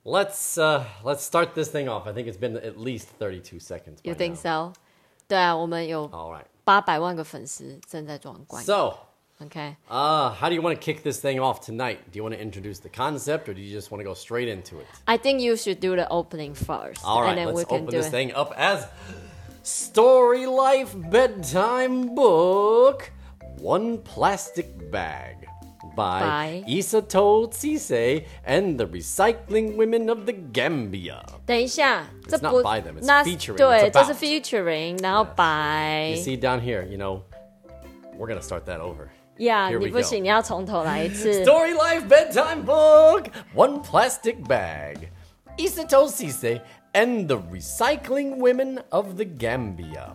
let's start this thing off. I think it's been at least 32 seconds. You think so? 对啊，我们有 All right. 800万个粉丝正在装观。 So, Okay. how do you want to kick this thing off tonight? Do you want to introduce the concept, or do you just want to go straight into it? I think you should do the opening first. All right, and then let's we can open do this it. thing up as Story Life Bedtime Book One Plastic Bag by Isato Tsise and the Recycling Women of the Gambia. 等一下， It's 这 not 不 by them, it's 那 featuring, 对， it's 这是 about. featuring，然后 by You see down here, we're going to start that over. Yeah， Here we 你不行， go. 你要从头来一次。 Story Life Bedtime Book One Plastic Bag Isato Tsise and the Recycling Women of the Gambia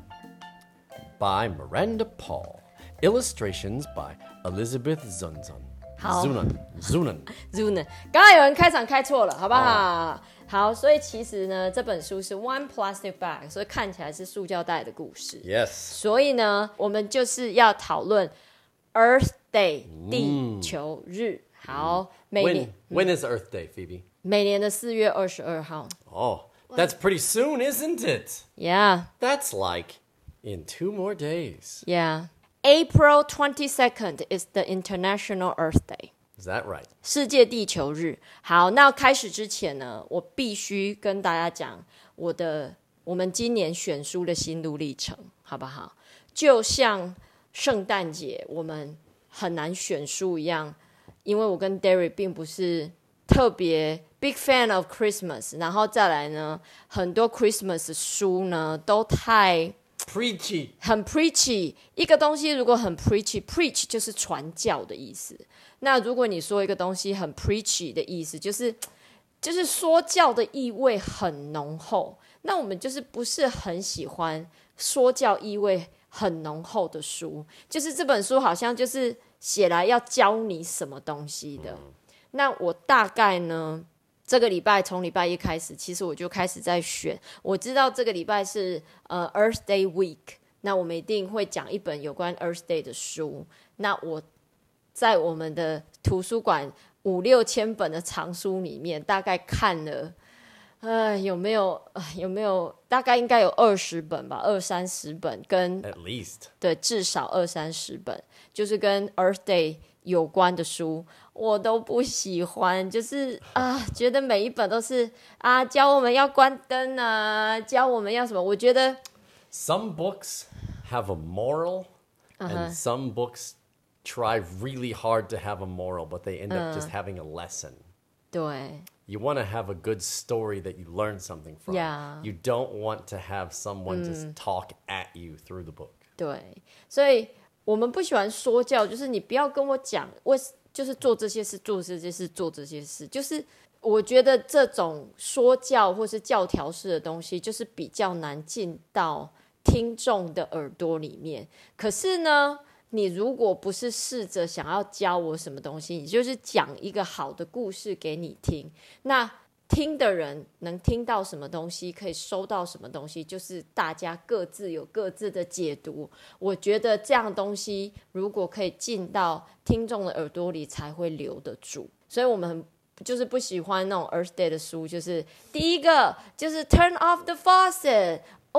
by Miranda Paul. Illustrations by Elizabeth Zunzun. 好 Zunan. Zuna， 刚刚有人开场开错了，好不好？好，所以其实呢，这本书是 One Plastic Bag， 所以看起来是塑胶袋的故事。 Yes. 所以呢，我们就是要讨论 Earth Day 地球日。好，每 When is Earth Day, Phoebe? 年的4月22号。 Oh, that's pretty soon, isn't it? Yeah, That's like in 2 more days. yeah. April 22nd is the International Earth Day. Is that right? 世界地球日。好，那开始之前呢，我必须跟大家讲我们今年选书的心路历程，好不好？就像圣诞节我们很难选书一样，因为我跟 Derry 并不是特别 big fan of Christmas， 然后再来呢，很多 Christmas 书呢都太 Preachy. 很 preachy， 一个东西如果很 preach 就是传教的意思。那如果你说一个东西很 preachy 的意思，就是说教的意味很浓厚。那我们就是不是很喜欢说教意味很浓厚的书，就是这本书好像就是写来要教你什么东西的。那我大概呢，这个礼拜从礼拜一开始，其实我就开始在选。我知道这个礼拜是Earth Day Week， 那我们一定会讲一本有关 Earth Day 的书。那我在我们的图书馆5-6千本的藏书里面，大概看了，有没有大概应该有20本吧，20-30本跟 At least. 对，至少20-30本，就是跟 Earth Day 有关的书，我都不喜欢，就是觉得每一本都是教我们要关灯啊，教我们要什么，我觉得 Some books have a moral, and some books try really hard to have a moral, but they end up just having a lesson. 对 You want to have a good story that you learn something from. Yeah. You don't want to have someone just talk at you through the book. 对，所以我们不喜欢说教，就是你不要跟我讲就是做这些事，做这些事，做这些事，就是我觉得这种说教或是教条式的东西，就是比较难进到听众的耳朵里面。可是呢，你如果不是试着想要教我什么东西，你就是讲一个好的故事给你听，那听的人能听到什么东西，可以收到什么东西，就是大家各自有各自的解读。我觉得这样东西如果可以进到听众的耳朵里，才会留得住。所以我们就是不喜欢那种 Earth Day 的书，就是第一个就是 Turn off the faucet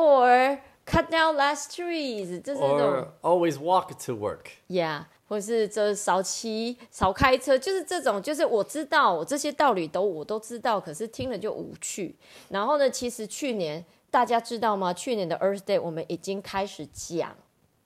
or Cut down less trees， 这是那种 Or always walk to work. Yeah， 或是这少开车，就是这种，就是我知道我这些道理我都知道，可是听了就无趣。然后呢，其实去年大家知道吗？去年的 Earth Day 我们已经开始讲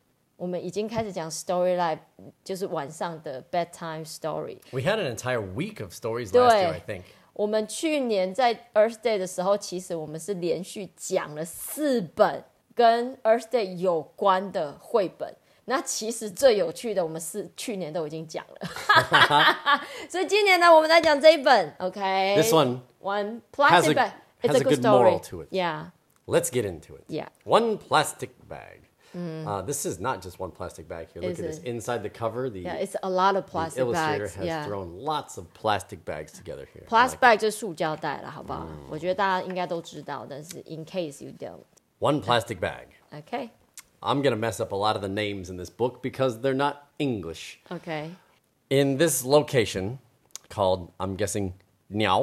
Story Life， 就是晚上的 bedtime story。 We had an entire week of stories last year, I think. 我们去年在 Earth Day 的时候，其实我们是连续讲了4本跟 Earth Day 有关的绘本。那其实最有趣的，我们是去年都已经讲了，所以今年呢，我们来讲这一本。OK， This one plastic bag. It's has a good moral to it. Yeah. Let's get into it. Yeah. One plastic bag. This is not just one plastic bag here. Look Is at this. it? Inside the cover, the Yeah, it's a lot of the plastic illustrator bags. has Yeah. thrown lots of plastic bags together here. Plastic bag 就是塑胶袋了，好不好？我觉得大家应该都知道，但是 in case you don't. One plastic bag. OK. I'm going to mess up a lot of the names in this book because they're not English. OK. In this location called, I'm guessing, Niao,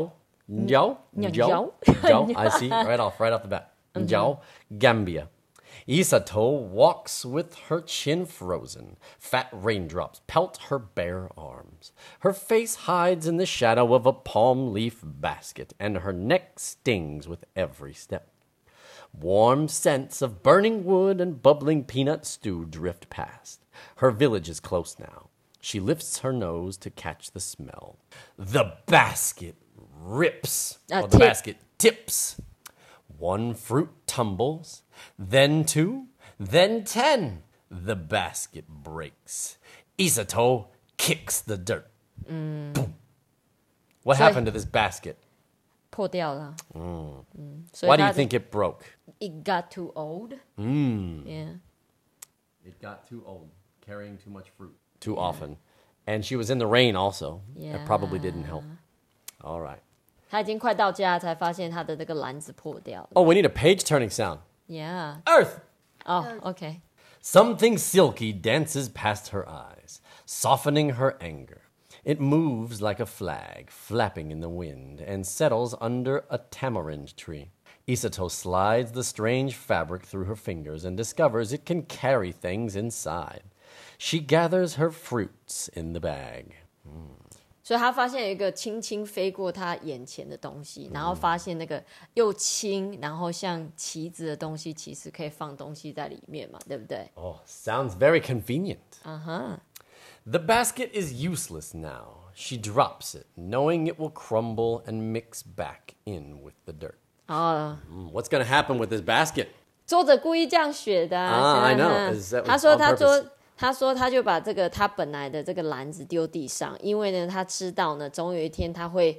Njao? Njao. Njao, I see, right off the bat. Njao, Gambia. Isato walks with her chin frozen. Fat raindrops pelt her bare arms. Her face hides in the shadow of a palm leaf basket, and her neck stings with every step. Warm scents of burning wood and bubbling peanut stew drift past. Her village is close now. She lifts her nose to catch the smell. The basket rips. The tip. basket tips. One fruit tumbles, then 2, then 10. The basket breaks. Isato kicks the dirt. Boom. What happened to this basket? 破掉了。所以 Why do you 它的 think it broke? It got too old. Yeah. It got too old, carrying too much fruit too often. And she was in the rain also. Yeah. That probably didn't help. All right. 他已经快到家才发现他的那个篮子破掉了。 Oh, we need a page turning sound. Yeah. Earth! OK. Something silky dances past her eyes, softening her anger. It moves like a flag, flapping in the wind, and settles under a tamarind tree. Isato slides the strange fabric through her fingers and discovers it can carry things inside. She gathers her fruits in the bag. 所以他发现有一个轻轻飞过他眼前的东西，然后发现那个又轻，然后像旗子的东西，其实可以放东西在里面嘛，对不对？ Oh, sounds very convenient. The basket is useless now. She drops it, knowing it will crumble and mix back in with the dirt. What's going to happen with this basket? 作者故意这样写的 I know. Is that 他说 on purpose? 他就把这个他本来的这个篮子丢地上，因为呢，他知道呢，总有一天他会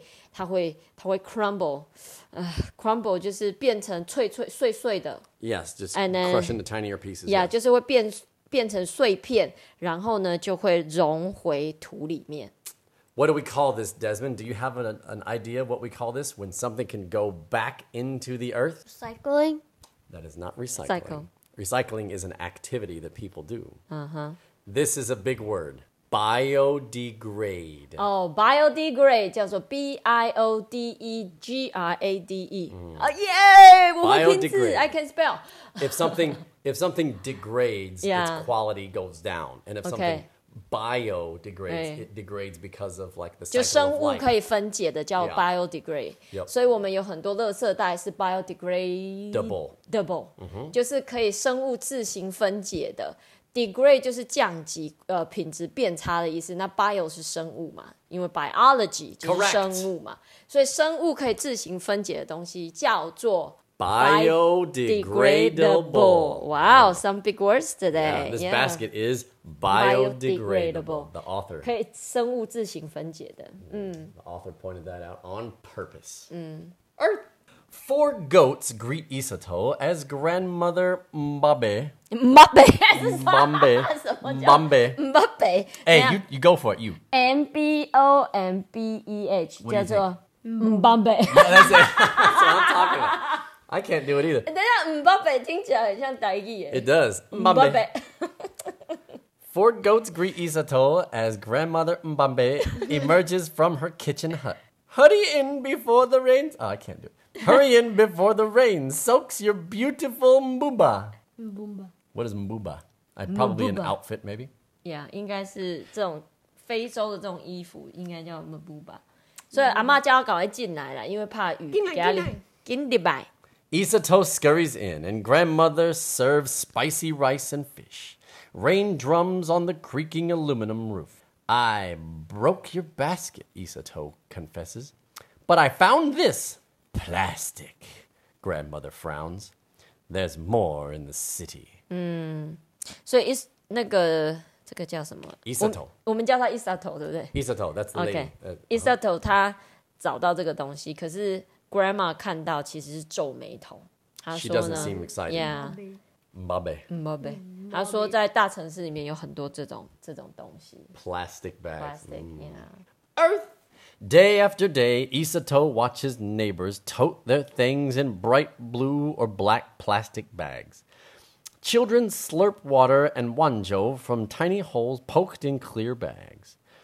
crumble，crumble 就是变成碎碎的 Yes, just And then- crush into tinier pieces. 呀 yes. 就是会变成碎片，然后呢就会融回土里面。 What do we call this, Desmond? Do you have an idea of what we call this when something can go back into the earth? Cycling? That is not recycling. Cycle. Recycling is an activity that people do. This is a big word. Biodegrade. Biodegrade 叫做 Biodegrade。耶，我会拼字 Biodegrade ，I can spell。 If something degrades, Yeah. its quality goes down. And if something Okay. biodegrades, it degrades because of like the 就 cycle 生 of 物 life. 可以分解的叫 Yeah. biodegrade，、 Yep. 所以我们有很多垃圾袋是 biodegradable，、就是可以生物自行分解的。degrade 就是降级，品质变差的意思。那 bio 是生物嘛，因为 biology 就是 Correct. 生物嘛，所以生物可以自行分解的东西叫做 Biodegradable. Wow, some big words today. Yeah, this Yeah. basket is biodegradable. Biodegradable. The author. 可以生物自行分解的。 The author pointed that out on purpose. Earth. 4 goats greet Isato as grandmother Mbabe. Mbappe Mbabe. 什么叫 Mbabe. Mbappe？ Hey, you go for it. You. MBOMBEH What do you 叫做 Mbappe。 That's it. That's what I'm talking about. I can't do it either. 等一下，Mbappe 听起来很像台语耶。 It does. Mbabe. 4 goats greet Isato as grandmother Mbambe emerges from her kitchen hut. Hurry in before the rain. Oh, I can't do it. Hurry in before the rain soaks your beautiful mbuba. Boomba. What is mbuba? Probably an Mbuba. outfit, maybe. 呀，应该是这种非洲的这种衣服，应该叫 Mbuba。所以阿嬷叫他赶快进来了，因为怕雨给他进来。 Isato scurries in, and grandmother serves spicy rice and fish. Rain drums on the creaking aluminum roof. I broke your basket, Isato confesses. But I found this. Plastic. Grandmother frowns. There's more in the city. 所以那个这个叫什么 Isato 我们叫他 Isato， 对不对 Isato, that's the lady. ？OK，Isato 他找到这个东西，可是 Grandma 看到其实是皱眉头。他 She 说 doesn't 呢 seem excited. ，Yeah， Mbabe. 宝贝，他说在大城市里面有很多这种东西 Plastic bags. ，plastic，Yeah。 Earth. Day after day, Isato watches neighbors tote their things in bright blue or black plastic bags. Children slurp water and wanjo from tiny holes poked in clear bags.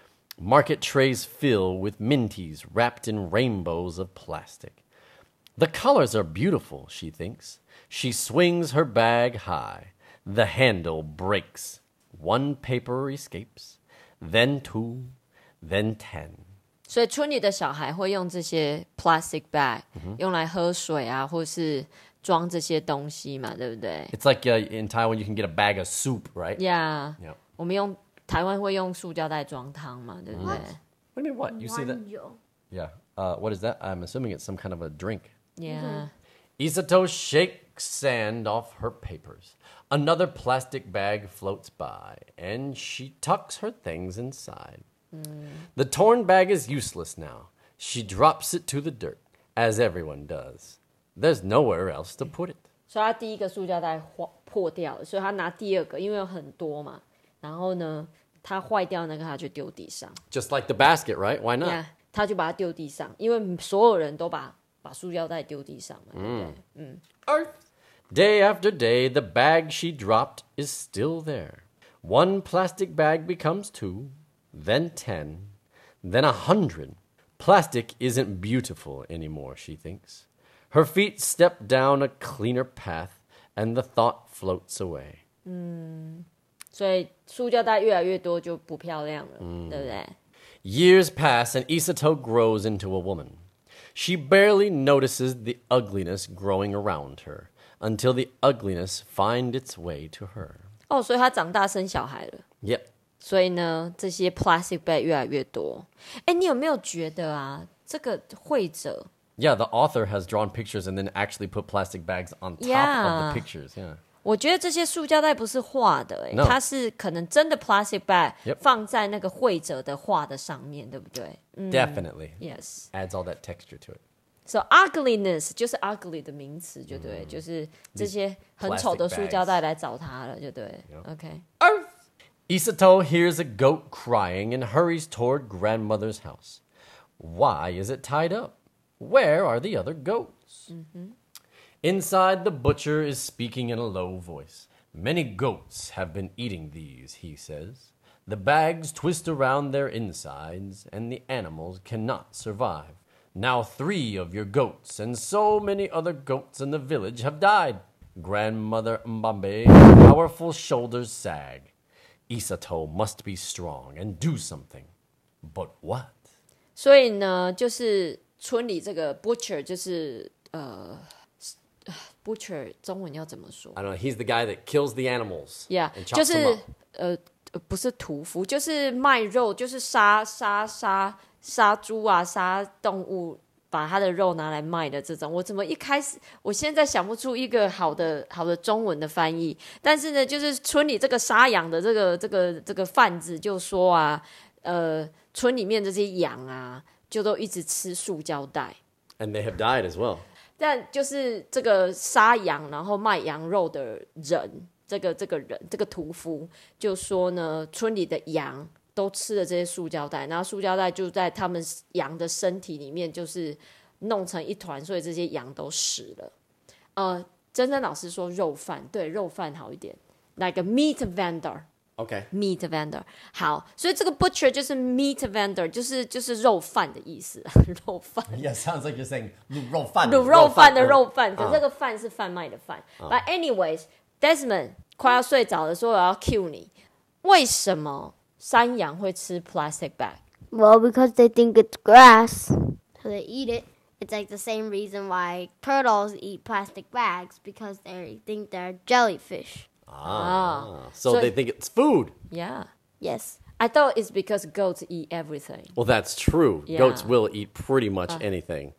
Market trays fill with minties wrapped in rainbows of plastic. The colors are beautiful, she thinks. She swings her bag high. The handle breaks. One paper escapes. Then two, then 10. 所以村里的小孩会用这些 plastic bag、用来喝水啊，或是装这些东西嘛，对不对 It's like in Taiwan, you can get a bag of soup, right? ？Yeah， Yep. 我们台湾会用塑胶袋装汤嘛，对不对 What do you mean, what? You see that? Yeah. What is that? I'm assuming it's some kind of a drink. ？Yeah， Isato shakes sand off her papers. Another plastic bag floats by, and she tucks her things inside. The torn bag is useless now. She drops it to the dirt, as everyone does. There's nowhere else to put it. 所以他第一个塑胶袋破掉了，所以他拿第二个，因为有很多嘛。然后呢，他坏掉那个他就丢地上。 Just like the basket, right? Why not? Yeah， 他就把它丢地上，因为所有人都把塑胶袋丢地上嘛，对不对 Earth. Day after day, the bag she dropped is still there. One plastic bag becomes 2, then 10, then 100. Plastic isn't beautiful anymore, she thinks. Her feet step down a cleaner path, and the thought floats away. 所以塑胶袋越来越多就不漂亮了，对不对？ Years pass, and Isato grows into a woman. She barely notices the ugliness growing around her until the ugliness finds its way to her. 哦，所以他长大生小孩了。 Yep. 所以呢，这些 plastic bag 越来越多。哎，你有没有觉得啊，这个绘者 Yeah, the author has drawn pictures and then actually put plastic bags on top of the pictures. Yeah. 我觉得这些塑胶袋不是画的， No. 它是可能真的 plastic bag Yep. 放在那个绘者的画的上面，对不对 Definitely. ？Yes. Adds all that texture to it. So ugliness 就是 ugly 的名词，就对，就是这些很丑的塑胶袋来找他了，就对。OK。 Isato hears a goat crying and hurries toward grandmother's house. Why is it tied up? Where are the other goats? Inside, the butcher is speaking in a low voice. Many goats have been eating these, he says. The bags twist around their insides, and the animals cannot survive. Now 3 of your goats and so many other goats in the village have died. Grandmother Mbambe's powerful shoulders sag. Isato must be strong and do something. But what? 所以呢，就是村里这个 butcher 就是butcher 中文要怎么说 I don't know. He's the guy that kills the animals. ？Yeah， and 就 chops them 是 up. 不是屠夫，就是卖肉，就是杀猪啊，杀动物，把它的肉拿来卖的这种。我怎么一开始，我现在想不出一个好的中文的翻译。但是呢，就是村里这个杀羊的这个贩子就说啊，村里面这些羊啊，就都一直吃塑胶袋。 And they have died as well. 但就是这个杀羊然后卖羊肉的人，这个屠夫就说呢，村里的羊都吃了这些塑胶袋，然后塑胶袋就在他们羊的身体里面就是弄成一团，所以这些羊都死了。珍珍老师说肉贩，对，肉贩好一点 ，like a meat vendor。Okay. Meat vendor 好，所以这个 butcher 就是 meat vendor， 就是肉贩的意思，肉贩。 Yeah, sounds like you're saying 卤肉饭卤肉饭的肉饭，可是这个饭是贩卖的饭。But anyways，Desmond 快要睡着的时候，我要 cue 你，为什么山羊会吃 plastic bag？ Well, because they think it's grass, so they eat it. It's like the same reason why turtles eat plastic bags, because they think they're jellyfish. So they think it's food. Yeah, Yes. I thought it's because goats eat everything. Well, that's true. Yeah. Goats will eat pretty much anything.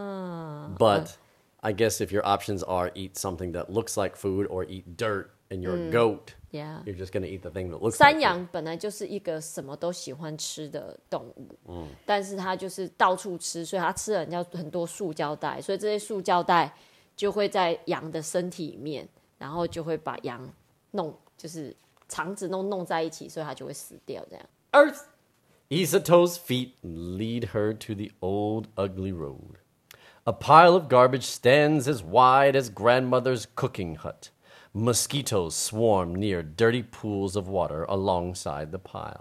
But I guess if your options are eat something that looks like food or eat dirt and you're a goat, Yeah. you're just going to eat the thing that looks like 山 food. 羊本来就是一个什么都喜欢吃的动物，但是它就是到处吃，所以它吃了很多塑胶袋，所以这些塑胶袋就会在羊的身体里面，然后就会把羊就是肠子弄在一起，所以它就会死掉这样。 Earth! Isato's feet lead her to the old ugly road. A pile of garbage stands as wide as grandmother's cooking hut. Mosquitoes swarm near dirty pools of water alongside the pile.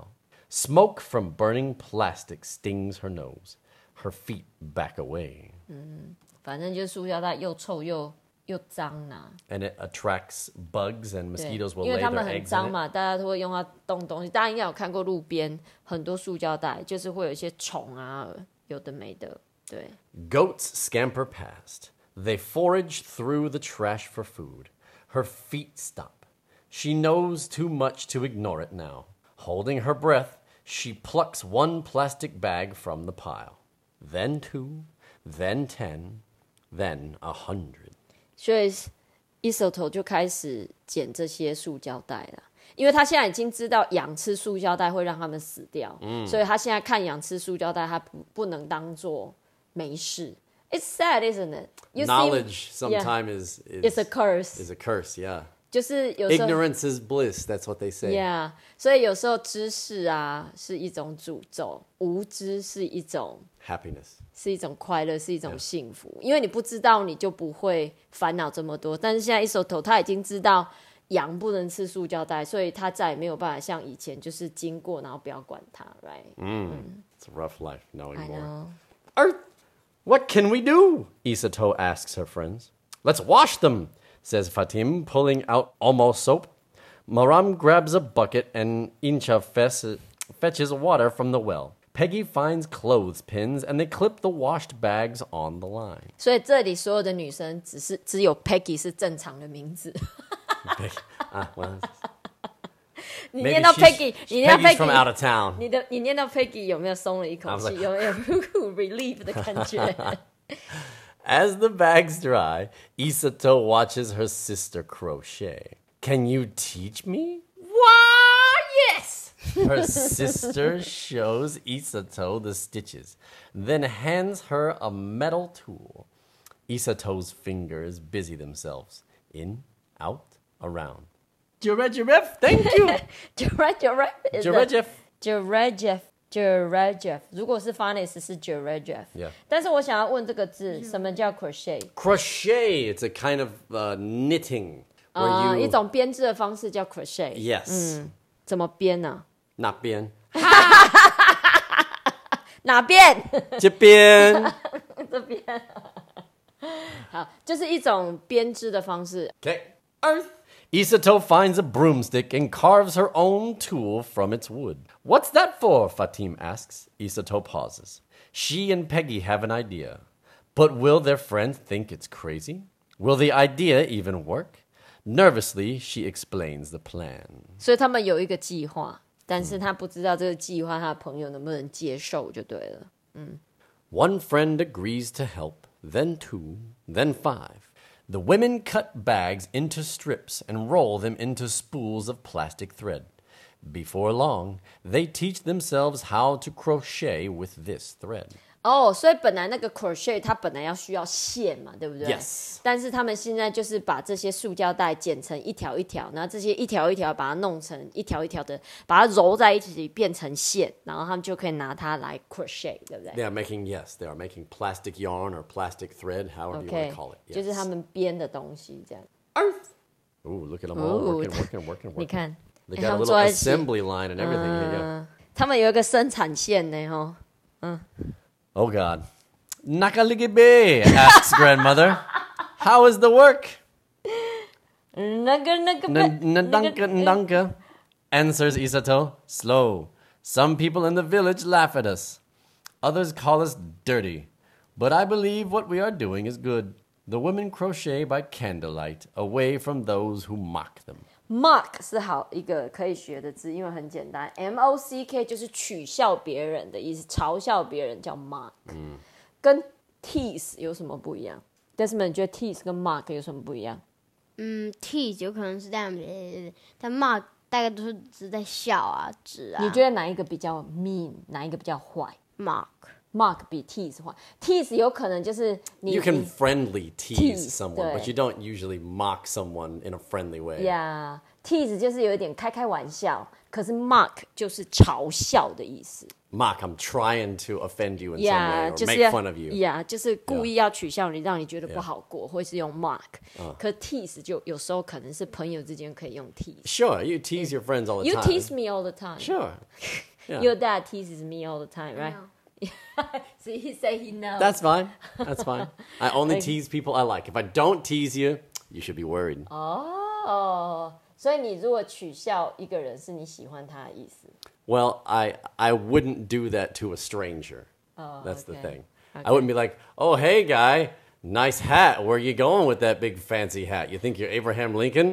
Smoke from burning plastic stings her nose. Her feet back away. 反正就是塑胶袋又臭又脏呐、 And it attracts bugs and 对 mosquitoes will 因为 lay 它 their 们很 eggs 脏 in it. 嘛，大家都会用它动东西。大家应该有看过路边很多塑胶袋，就是会有一些虫啊，有的没的。对， Goats scamper past. They forage through the trash for food. Her feet stop. She knows too much to ignore it now. Holding her breath, she plucks one plastic bag from the pile. Then 2, then 10, then 100. 所以伊手头就开始捡这些塑胶袋了。因为他现在已经知道羊吃塑胶袋会让他们死掉，所以他现在看羊吃塑胶袋，他不能当做没事。It's sad, isn't it? You Knowledge see, yeah, sometimes it's a curse. is a curse, yeah. 就是有时候 Ignorance is bliss, that's what they say. Yeah， 所以有时候知识啊是一种诅咒，无知是一种 Happiness. 是一种快乐，是一种幸福。因为你不知道，你就不会烦恼这么多。但是现在一手头他已经知道羊不能吃塑胶袋，所以他再也没有办法像以前就是经过然后不要管它 ，right？ It's a rough life knowing I more. know. Earth, what can we do? Isato asks her friends. Let's wash them, says Fatim, pulling out Omo soap. Maram grabs a bucket and Incha fetches water from the well. Peggy finds clothespins and they clip the washed bags on the line. 所以这里所有的女生只有 Peggy 是正常的名字。 Well, 你念到 Peggy， 你念到 Peggy's from out of town. 你念到 Peggy 有没有松了一口气？有没有 relief 的感觉？ As the bags dry, Isato watches her sister crochet. Can you teach me? 哇 ，yes！ Her sister shows Isato the stitches, then hands her a metal tool. Isato's fingers busy themselves. In, out, around. Jiref, thank you. Jiref。如果是 Funnies 是 Jiref。 Yeah. 但是我想要问这个字，什么叫 crochet？ Crochet, it's a kind of knitting. Where 一 you... 种编织的方式叫 crochet。 Yes. 怎么编呢、 那边。 哪边？ 这边。 这边。好，就是一种编织的方式。 Okay. Earth. Isato finds a broomstick and carves her own tool from its wood. What's that for? Fatim asks. Isato pauses. She and Peggy have an idea. But will their friend think it's crazy? Will the idea even work? Nervously, she explains the plan. 所以他们有一个计划，但是他不知道这个计划他的朋友能不能接受就对了。 One friend agrees to help, then 2, then 5. The women cut bags into strips and roll them into spools of plastic thread. Before long, they teach themselves how to crochet with this thread. 所以本来那个 crochet 它本来要需要线嘛，对不对 Yes. 但是他们现在就是把这些塑胶袋剪成一条一条，然后这些一条一条把它弄成一条一条的，把它揉在一起变成线，然后他们就可以拿它来 crochet， 对不对 They are making plastic yarn or plastic thread, however you want ？OK， to call it. 就是他们编的东西这样。 Ooh, look at them all working. 你看， They 他 got a 们 little 坐在一起， assembly line and everything here. 他们有一个生产线呢， Oh, God. Nakaligibe, asks grandmother. How is the work? 那个 Ndanka, answers Isato. Slow. Some people in the village laugh at us. Others call us dirty. But I believe what we are doing is good. The women crochet by candlelight, away from those who mock them. mock 是好一个可以学的字，因为很简单。mock 就是取笑别人的意思，嘲笑别人叫 mock。跟 tease 有什么不一样 ？Desmond， 你觉得 tease 跟 mock 有什么不一样 ？tease 有可能是这样，但 mock 大概都是只在笑啊、指啊。 你觉得哪一个比较 mean， 哪一个比较坏 ？mock 比 tease 坏。tease 有可能就是你 You can friendly tease tease, someone, 对。 but you don't usually mock someone in a friendly way. tease 就是有一点开玩笑，可是 mock 就是嘲笑的意思。 Mock, I'm trying to offend you in some way or 就是 make fun of you. 就是故意要取笑你，让你觉得不好过，会是用 mock。可 tease 就有时候可能是朋友之间可以用 tease。 Sure, you tease your friends all the You time. tease me all the time. Sure. Yeah. Your dad teases me all the time, right? know. So he said he knows. That's fine. That's fine. I only tease people I like. If I don't tease you, you should be worried. 哦，所以你如果取笑一个人，是你喜欢他的意思。 Well, I wouldn't do that to a stranger. Oh, That's the okay. thing. Okay. I wouldn't be like, oh, hey, guy, nice hat. Where you going with that big fancy hat? You think you're Abraham Lincoln?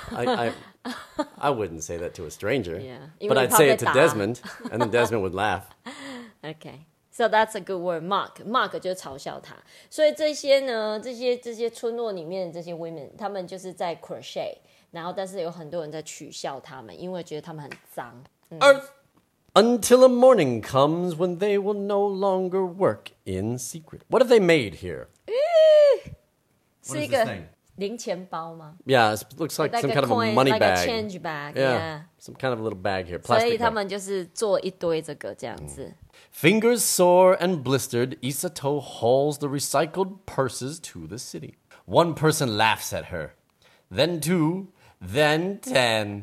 I wouldn't say that to a stranger. Yeah. But I'd say it to 因为你怕被打。 Desmond, and then Desmond would laugh. Okay. So that's a good word. Mark 就是嘲笑他。所以这些呢，这些村落里面的这些 women， 他们就是在 crochet， 然后但是有很多人在取笑他们，因为觉得他们很脏。 Earth. Until a morning comes when they will no longer work in secret. What have they made here? 是一 What is 个 this thing? 零钱包吗 Yeah, it looks like some a kind of a coin, money like bag. a change bag. Yeah, some kind of a little bag here, 所以 plastic 他 bag. 们就是做一堆这个这样子。 Fingers sore and blistered, Isato hauls the recycled purses to the city. One person laughs at her, then two, then 10.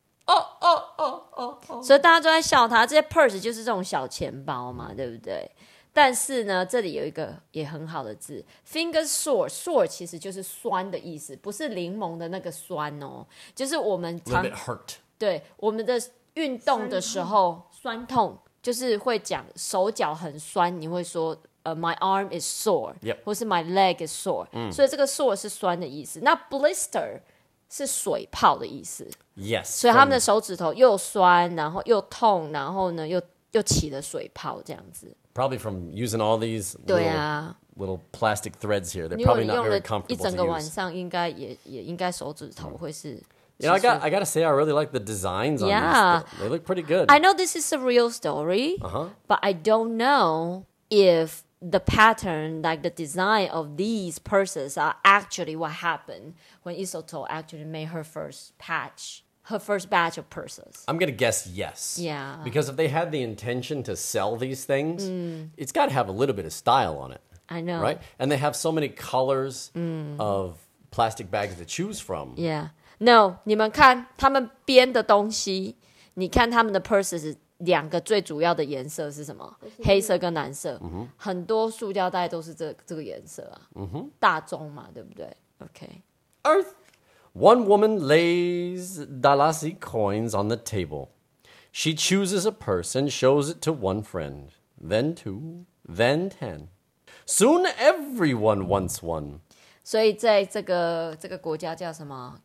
所以大家都在笑他，这些 purse 就是这种小钱包嘛，对不对？但是呢，这里有一个也很好的字 ，finger sore，sore 其实就是酸的意思，不是柠檬的那个酸哦，就是我们 A little bit hurt. 对我们的运动的时候酸痛，就是会讲手脚很酸，你会说my arm is sore， Yep. 或是 my leg is sore，所以这个 sore 是酸的意思。那 blister 是水泡的意思， Yes. 所以他们的手指头又酸，然后又痛，然后呢又起了水泡这样子。 Probably from using all these 对 little, 啊， little plastic threads here. They're 如果 probably 你 not 用了 very comfortable 一整 to 个晚 use. 上，应该也应该手指头会是。 You know, I gotta say, I really like the designs on Yeah. these. They look pretty good. I know this is a real story, but I don't know if the pattern, like the design of these purses, are actually what happened when Isoto actually made her first batch of purses. I'm gonna guess yes. Yeah. Because if they had the intention to sell these things, it's got to have a little bit of style on it, I know. right? And they have so many colors of plastic bags to choose from. Yeah. No, 你们看他们编的东西，你看他们的 purses 两个最主要的颜色是什么？黑色跟蓝色。很多塑胶袋都是这个颜色啊。大宗嘛，对不对 ？OK。 Earth. One woman lays Dalasi coins on the table. She chooses a purse and shows it to one friend, then two, then 10. Soon everyone wants one. 所以在这个国家叫什么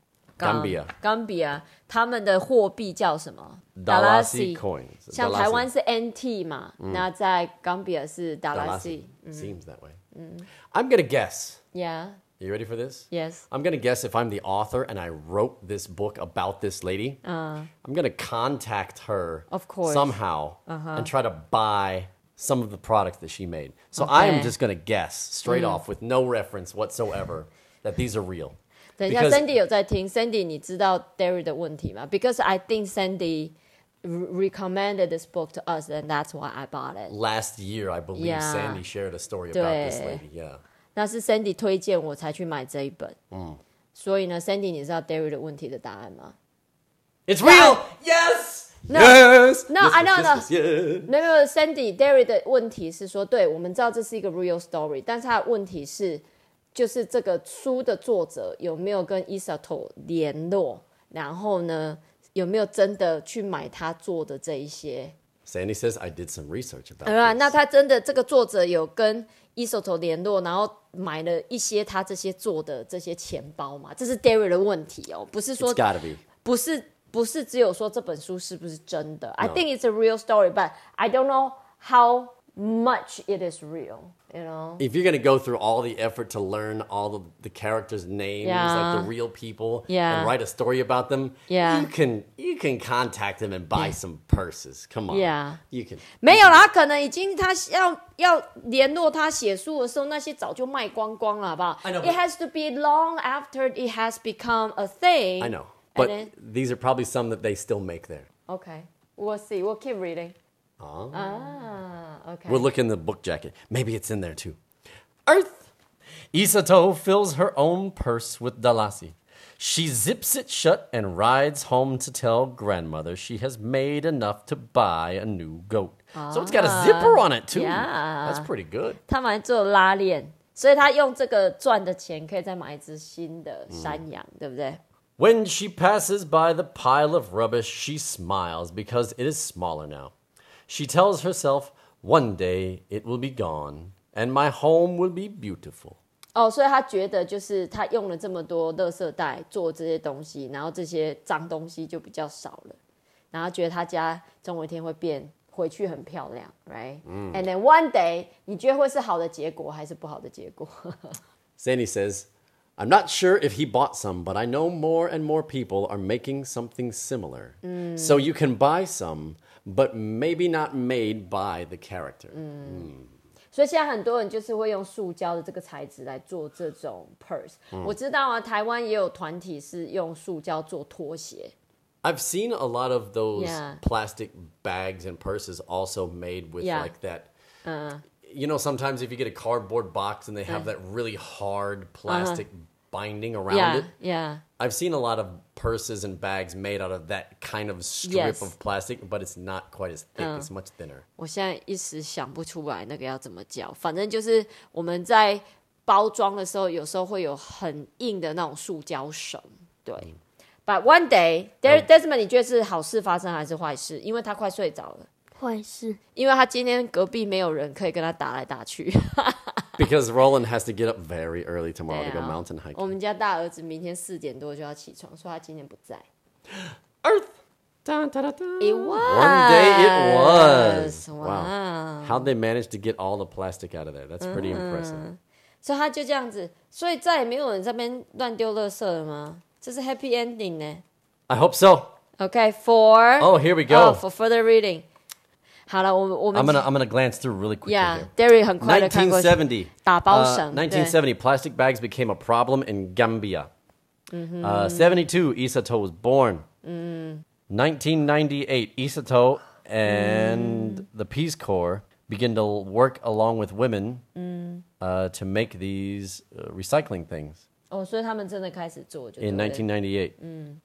Gambia 他们的货币叫什么 Dalasi coins. 像台湾是 NT 嘛，那在 Gambia 是 Dalasi. Dalasi。 Seems that way. I'm going to guess. Yeah. Are you ready for this? Yes. I'm going to guess if I'm the author and I wrote this book about this lady, I'm going to contact her Of course. somehow and try to buy some of the products that she made. So I am Okay. just going to guess straight off with no reference whatsoever that these are real. 等一下 Because- ，Sandy 有在听。Sandy， 你知道 Derry 的问题吗 ？Because I think Sandy recommended this book to us, and that's why I bought it. Last year, I believe Yeah. Sandy shared a story about this 对。 lady. Yeah. 那是 Sandy 推荐我才去买这一本。所以呢，Sandy， 你知道 Derry 的问题的答案吗？ It's real! Yes! No. Yes! No, Yes, I know, yes, no. yes, yes. 没有 Sandy，Derry 的问题是说，对我们知道这是一个 real story，但是他的问题是，就是这个书的作者有没有跟 Isato 联络，然后呢，有没有真的去买他做的这一些？ Sandy says, I did some research about 那 this. 他真的这个作者有跟 Isato 联络，然后买了一些他这些做的这些钱包嘛？这是 Derry 的问题哦，不是 It's 说 gotta be. 不是只有说这本书是不是真的。I think it's a real story, but I don't know how much it is real. You know. If you're going to go through all the effort to learn all of the characters' names, Yeah. like the real people, Yeah. and write a story about them, Yeah. you can contact them and buy some purses. Come on. Yeah. You can. 没有啦，可能已经他要联络他写书的时候，那些早就卖光光了，好不好 I know, It has to be long after it has become a thing. I know. But And these are probably some that they still make there. Okay, we'll see. We'll keep reading. Oh. Okay. We'll look in the book jacket. Maybe it's in there too. Earth! Isato fills her own purse with Dalasi. She zips it shut and rides home to tell grandmother she has made enough to buy a new goat. So it's got a zipper on it too. Yeah. That's pretty good. 他们还做拉链，所以他用这个赚的钱可以再买一只新的山羊，对不对？ When she passes by the pile of rubbish, she smiles because it is smaller now. She tells herself, one day it will be gone, and my home will be beautiful. 哦，所以他觉得就是他用了这么多垃圾袋做这些东西，然后这些脏东西就比较少了，然后觉得他家总有一天会变回去很漂亮 ，right？And then one day， 你觉得会是好的结果还是不好的结果？ Zanny says, I'm not sure if he bought some, but I know more and more people are making something similar. So you can buy some, but maybe not made by the character. 所以现在很多人就是会用塑胶的这个材质来做这种 purse。我知道啊，台湾也有团体是用塑胶做拖鞋。 I've seen a lot of those Yeah. plastic bags and purses also made with Yeah. like that. You know, sometimes if you get a cardboard box and they have that really hard plastic binding around Yeah, it. yeah. I've seen a lot of purses and bags made out of that kind of strip Yes. of plastic, but it's not quite as thick. It's much thinner. 我现在一时想不出来那个要怎么叫，反正就是我们在包装的时候，有时候会有很硬的那种塑胶绳，对。But one day, Desmond， 你觉得是好事发生还是坏事？因为他快睡着了， 坏事。 因为他今天隔壁没有人可以跟他打来打去。 Because Roland has to get up very early tomorrow 对 to go 啊 mountain 我 hiking. 们家大儿子明天4点多就要起床，说他今天不在。 Earth! Dun, dun, dun, dun. It was. One day it was. Wow. Wow. How'd they manage to get all the plastic out of there? That's pretty impressive. 所以他就这样子，所以再也没有人在那边乱丢垃圾了吗？这是 happy ending 呢。 I hope so. Okay, for Oh, here we go. for further reading. 好了，我们 I'm gonna glance through really quickly Yeah, here. Derry 很快的看过去。 1970. 打包绳。 1970, plastic bags became a problem in Gambia. 72, Isato was born. 1998, Isato and the Peace Corps began to work along with women to make these recycling things 哦，所以他们真的开始做，就对 in 了 1998.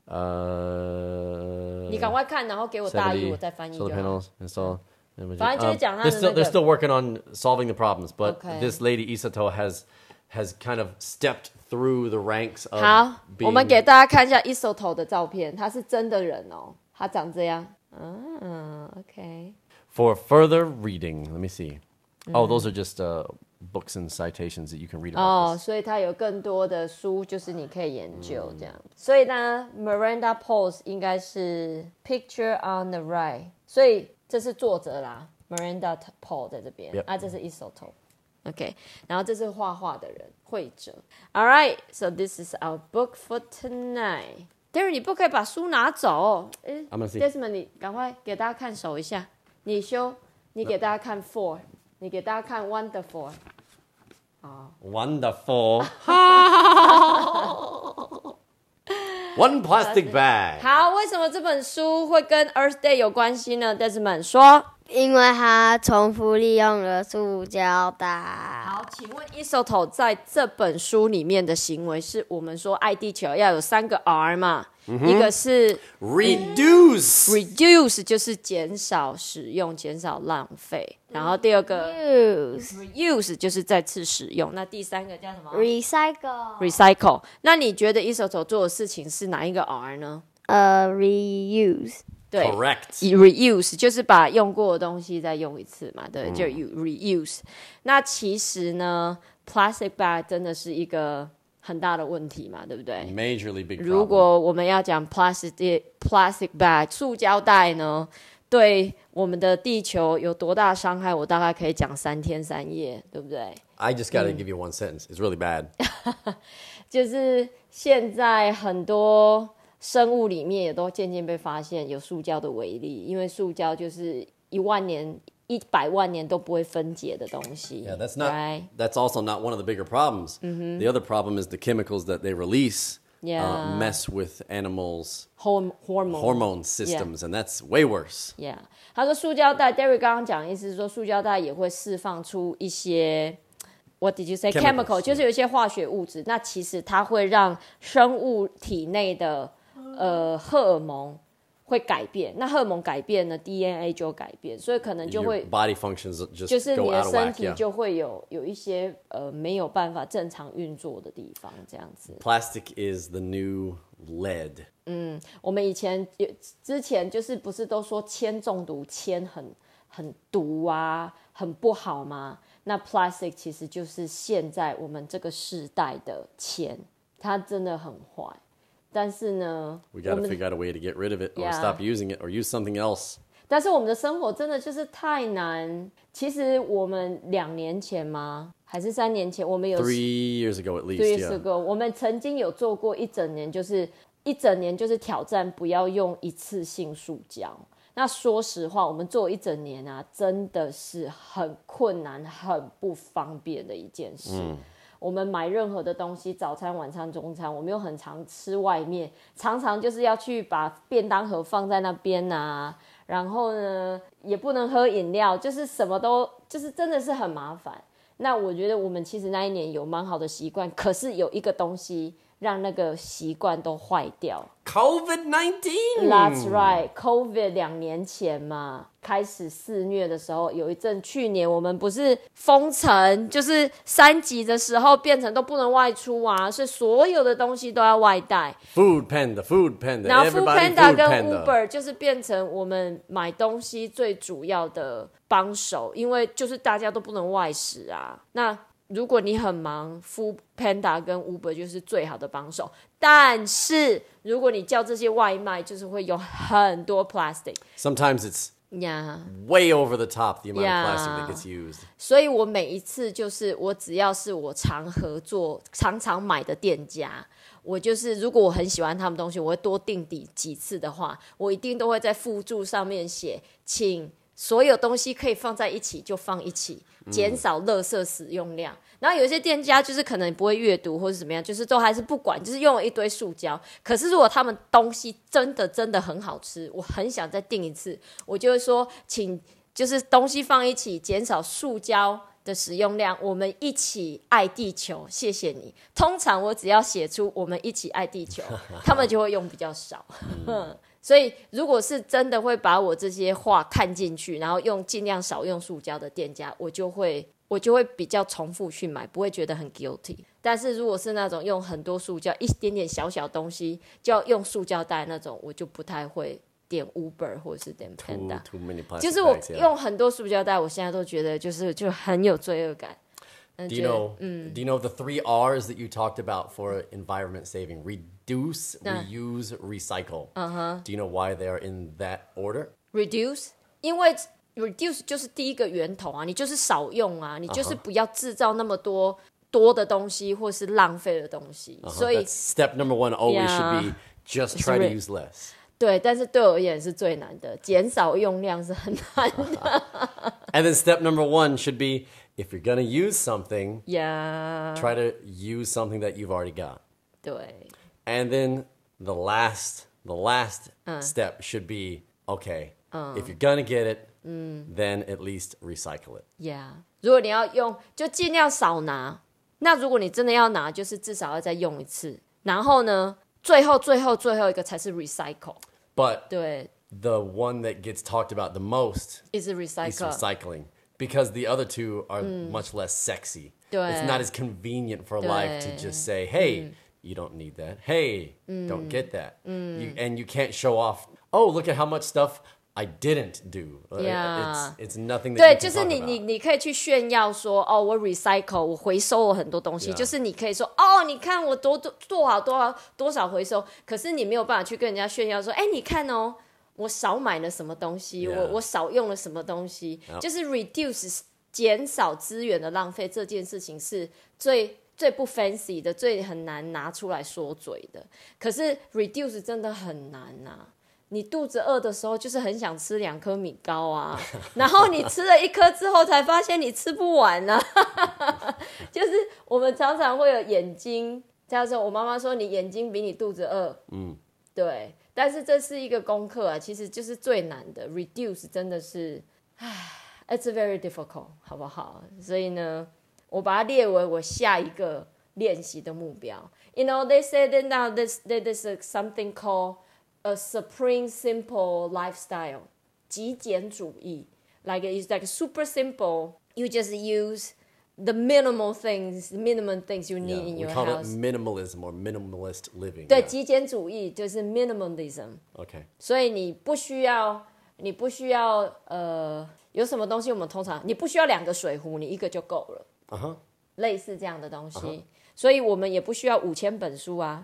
你赶快看，然后给我大意， 70 我再翻译就 solar 好。 panels installed. 反正就是讲他的 they're 那 still 个 working on solving the problems, but Okay. this lady Isato has kind of stepped through the ranks of 好， being 我们给大家看一下 Isoto 的照片，他是真的人哦，他长这样。OK。 For further reading, let me see. Oh, those are just books and citations that you can read about 哦， this. 所以他有更多的书，就是你可以研究这样。所以呢，Miranda Pose 应该是 Picture on the Right， 所以这是作者啦，Miranda Paul 在这边 Yep. 啊，这是 Isoto。OK， 然后这是画画的人，绘者。All right, so this is our book for tonight. Darren， 你不可以把书拿走。 I'm gonna see. Desmond， 你赶快给大家看手一下。你修，你给大家看 Four， 你给大家看 Wonderful。 Wonderful. One plastic bag. 好，为什么这本书会跟 Earth Day 有关系呢 ？Desmond 说。 因为它重复利用了塑胶袋。 好，请问 Isoto 在这本书里面的行为是我们说爱地球要有3个 R 嘛？一个是 Reduce. reduce， 就是减少使用、减少浪费。然后第二个 reuse 就是再次使用。那第三个叫什么 recycle。 ？recycle。那你觉得 Isoto 做的事情是哪一个 R 呢？ reuse。 对 Correct. reuse 就是把用过的东西再用一次嘛，对，就 reuse。那其实呢 ，plastic bag 真的是一个很大的问题嘛，对不对？ Majorly big 如 problem. 果我们要讲 plastic bag 塑胶袋呢，对我们的地球有多大伤害，我大概可以讲3天3夜，对不对？ I just got to give you one sentence. It's really bad. 就是现在很多生物里面也都渐渐被发现有塑胶的微粒，因为塑胶就是10000年、100万年都不会分解的东西。 Yeah, that's not. right? That's also not one of the bigger problems. The other problem is the chemicals that they release Yeah. mess with animals' hormone hormone systems, and that's way worse. Yeah， 他说塑胶袋 ，Derry 刚刚讲的意思是说，塑胶袋也会释放出一些 What did you say? Chemicals, 就是有一些化学物质，那其实它会让生物体内的荷尔蒙会改变。那荷尔蒙改变呢 ，DNA 就改变，所以可能就 Your 会 body functions just 就是你 go 的 out of 身 whack. 体 Yeah. 就会有一些没有办法正常运作的地方，这样子。 Plastic is the new lead. 我们之前就是不是都说铅中毒，铅很毒啊，很不好吗？那 plastic 其实就是现在我们这个世代的铅，它真的很坏。但是呢， We got to figure out a way to get rid of it, or Yeah. stop using it, or use something else. 但是我们的生活真的就是太难。其实我们2年前吗？还是3年前？我们有 3 years ago at least. 3 years Yeah. ago，我们曾经有做过一整年，就是挑战不要用一次性塑胶。那说实话，我们做一整年啊，真的是很困难、很不方便的一件事。我们买任何的东西，早餐、晚餐、中餐，我们又很常吃外面，常常就是要去把便当盒放在那边啊，然后呢，也不能喝饮料，就是什么都，就是真的是很麻烦。那我觉得我们其实那一年有蛮好的习惯，可是有一个东西让那个习惯都坏掉。 COVID-19. That's right. COVID 2年前嘛，开始肆虐的时候，有一阵去年我们不是封城，就是3级的时候变成都不能外出啊，所以所有的东西都要外带。 Food Panda. 然后 Food Everybody Panda Food 跟 Panda. Uber 就是变成我们买东西最主要的帮手，因为就是大家都不能外食啊。那如果你很忙 ，Food Panda 跟 Uber 就是最好的帮手。但是如果你叫这些外卖，就是会有很多 plastic Sometimes it's 呀。 way over the top, the amount Yeah. of plastic that gets used. 所以我每一次就是我只要是我常合作、常常买的店家，我就是如果我很喜欢他们东西，我会多订几次的话，我一定都会在附注上面写，请所有东西可以放在一起就放一起，减少垃圾使用量。然后有一些店家就是可能不会阅读或是怎么样，就是都还是不管，就是用了一堆塑胶。可是如果他们东西真的很好吃，我很想再订一次，我就会说，请就是东西放一起，减少塑胶的使用量，我们一起爱地球，谢谢你。通常我只要写出我们一起爱地球，他们就会用比较少。所以如果是真的会把我这些话看进去，然后尽量少用塑胶的店家，我就会比较重复去买，不会觉得很 guilty。但是如果是那种用很多塑胶，一点点小小东西就要用塑胶袋那种，我就不太会点 Uber 或者是点 Panda。 Too many plastic 就是我 bags, yeah. 用很多塑胶袋，我现在都觉得就很有罪恶感。 Do you know the 3 R's that you talked about for environment saving? Reduce, reuse, recycle. Do you know why they are in that order? reduce， 因为 reduce 就是第一个源头啊，你就是少用啊，你就是不要制造那么多的东西或是浪费的东西。所以 That's step number 1 always should be just try to use less. 对，但是对我而言是最难的，减少用量是很难的。 And then step number 1 should be, if you're going to use something, try to use something that you've already got. 对 And then the last step should be, okay, if you're going to get it, then at least recycle it. ，Yeah， 如果你要用，就尽量少拿。那如果你真的要拿，就是至少要再用一次。然后呢，最后一个才是 recycle。 But 对 the one that gets talked about the most ，is is recycle。 recycling, because the other two are much less sexy. 对 It's not as convenient for life to just say, hey, you don't need that. Hey, don't get that. And you can't show off, oh, look at how much stuff I didn't do. Yeah. It's nothing that 对， you 就 can 是 talk 你 about. 你可以去炫耀说，哦，我 recycle， 我回收了很多东西。 Yeah. 就是你可以说，哦，你看我多少回收。可是你没有办法去跟人家炫耀说，哎，你看哦，我少买了什么东西， Yeah. 我少用了什么东西。 Yep. 就是 reduce 减少资源的浪费这件事情是最不 fancy 的，最很难拿出来说嘴的。可是 reduce 真的很难啊。你肚子饿的时候，就是很想吃2颗米糕啊，然后你吃了1颗之后，才发现你吃不完啊。就是我们常常会有眼睛，叫做我妈妈说你眼睛比你肚子饿，对。但是这是一个功课啊，其实就是最难的 reduce 真的是，it's very difficult， 好不好？所以呢， 我把它列为我下一个练习的目标。You know, they say that now there's something called a supreme simple lifestyle. 极简主义 like it's like super simple. You just use the minimum things you need in your we call house. it minimalism or minimalist living. 对， yeah. 极简主义就是 minimalism. Okay. 所以你不需要有什么东西我们通常你不需要2个水壶，你1个就够了。 Uh-huh. 类似这样的东西。所以我们也不需要5000本书啊。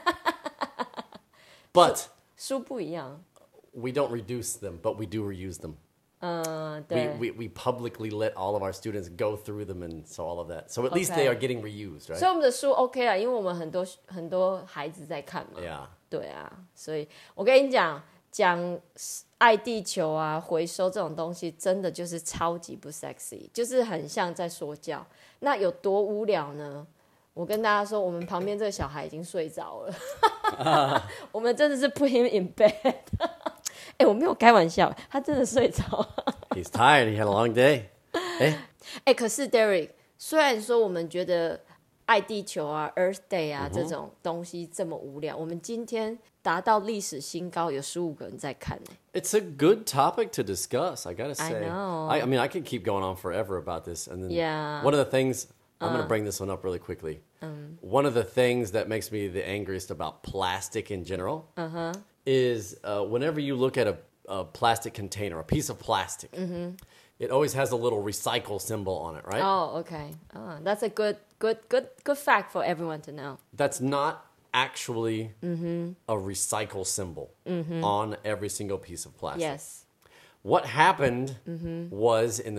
But 书不一样。 we don't reduce them, but we do reuse them. 对。 We publicly let all of our students go through them and so all of that. So at least they are getting reused, right? 所以我们的书 OK 啦，因为我们很多孩子在看嘛。 Yeah. 对啊，所以我跟你讲爱地球啊，回收这种东西，真的就是超级不 sexy， 就是很像在说教。那有多无聊呢？我跟大家说，我们旁边这个小孩已经睡着了，我们真的是 put him in bed 我没有开玩笑，他真的睡着了。 He's tired. He had a long day. 可是 Derek， 虽然说我们觉得爱地球啊 Earth Day 啊这种东西这么无聊，我们今天达到历史新高，有15个人在看 It's a good topic to discuss, I gotta say. I know. I mean, I could keep going on forever about this. And then Yeah. one of the things, I'm going to bring this one up really quickly. One of the things that makes me the angriest about plastic in general is whenever you look at a plastic container, a piece of plastic, it always has a little recycle symbol on it, right? Oh, okay. That's a good fact for everyone to know. That's not actually a recycle symbol on every single piece of plastic. Yes. What happened was in the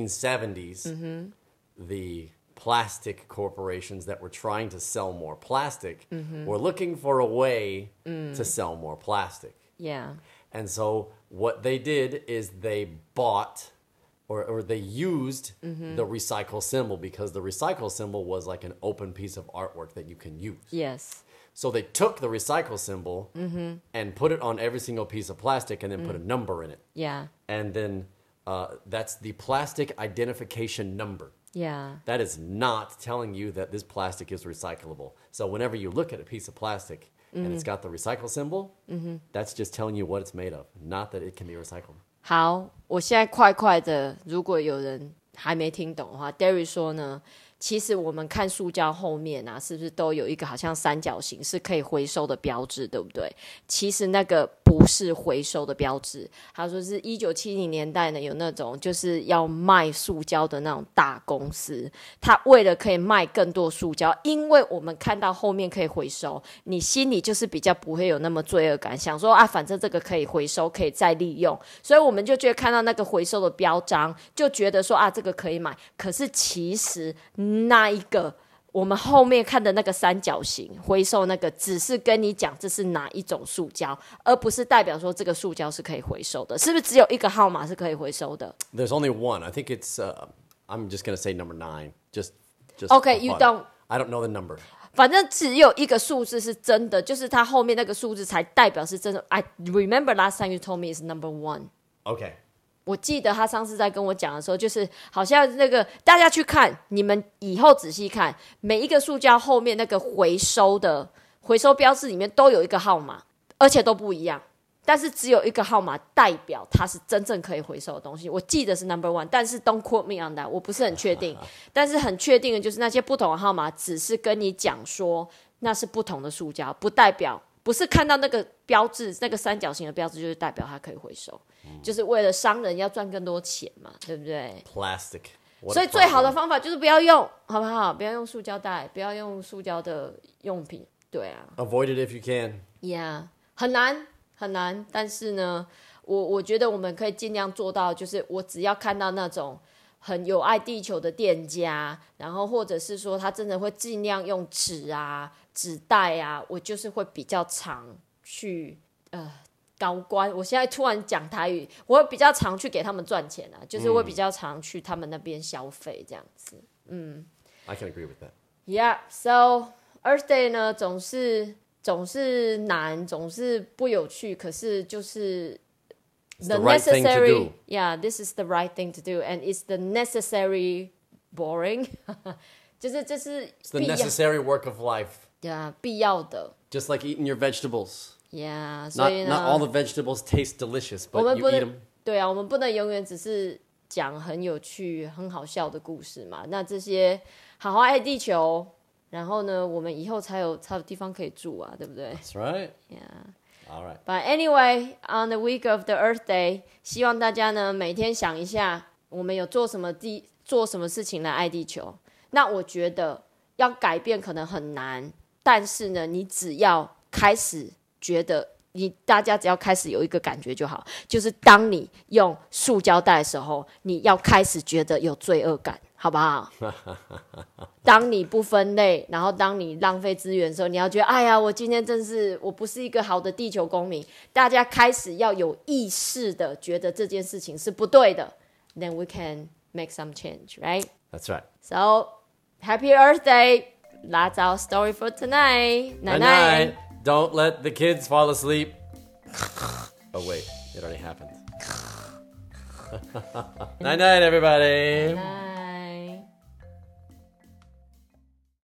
1970s, the plastic corporations that were trying to sell more plastic were looking for a way to sell more plastic. Yeah. And so what they did is they bought or they used the recycle symbol because the recycle symbol was like an open piece of artwork that you can use. Yes. So they took the recycle symbol and put it on every single piece of plastic and then put a number in it. Yeah. And then that's the plastic identification number. Yeah. That is not telling you that this plastic is recyclable. So whenever you look at a piece of plastic and it's got the recycle symbol, that's just telling you what it's made of, not that it can be recycled. 好，我现在快的，如果有人还没听懂的话 Derry 说呢，其实我们看塑胶后面啊，是不是都有一个好像三角形是可以回收的标志，对不对？其实那个不是回收的标志。他说是1970年代呢，有那种就是要卖塑胶的那种大公司，他为了可以卖更多塑胶，因为我们看到后面可以回收，你心里就是比较不会有那么罪恶感，想说啊，反正这个可以回收，可以再利用，所以我们就觉得看到那个回收的标章，就觉得说啊，这个可以买。可是其实那一个我们后面看的那个三角形回收那个只是跟你讲这是哪一种塑胶，而不是代表说这个塑胶是可以回收的。是不是只有一个号码是可以回收的？ There's only one. I think it's, I'm just going to say number 9. Just Okay, for you fun. don't. I don't know the number. 反正只有一个数字是真的，就是它后面那个数字才代表是真的。I remember last time you told me is number 1. Okay. 我记得他上次在跟我讲的时候，就是好像那个大家去看，你们以后仔细看，每一个塑胶后面那个回收标志里面都有一个号码，而且都不一样，但是只有一个号码代表它是真正可以回收的东西。我记得是 number 1， 但是 don't quote me on that， 我不是很确定。但是很确定的就是那些不同的号码只是跟你讲说那是不同的塑胶，不代表不是看到那个标志，那个三角形的标志就是代表它可以回收，就是为了商人要赚更多钱嘛，对不对？ Plastic. 所以最好的方法就是不要用，好不好？不要用塑胶袋，不要用塑胶的用品。对啊 Avoid it if you can. ，Yeah， 很难。但是呢，我觉得我们可以尽量做到，就是我只要看到那种很有爱地球的店家，然后或者是说他真的会尽量用纸啊、纸袋啊，我就是会比较常去高官。我现在突然讲台语，我会比较常去给他们赚钱啊，就是会比较常去他们那边消费这样子。 I can agree with that. Yeah, so Earth Day 呢，总是难，总是不有趣，可是就是 the right thing to do. Yeah, this is the right thing to do, and it's the necessary boring 就是这是 It's the necessary work of life. 对啊，必要的 Just like eating your vegetables. Yeah， 所以 Not 呢 all the vegetables taste delicious, 我 but 们 you 不 eat 能 them. 对啊，我们不能永远只是讲很有趣、很好笑的故事嘛。那这些好好爱地球，然后呢，我们以后才有地方可以住啊，对不对 That's right. ？Yeah. All right. But anyway, on the week of the Earth Day， 希望大家呢每天想一下，我们有做什么事情来爱地球。那我觉得要改变可能很难，但是呢，你只要开始觉得。大家只要开始有一个感觉就好，就是当你用塑胶袋的时候，你要开始觉得有罪恶感，好不好？当你不分类，然后当你浪费资源的时候，你要觉得，哎呀，我今天我不是一个好的地球公民。大家开始要有意识的觉得这件事情是不对的 ，then we can make some change, right? That's right. So, happy Earth Day! That's our story for tonight. Night night. Don't let the kids fall asleep. Oh, wait. It already happened. Night night, everybody. Night.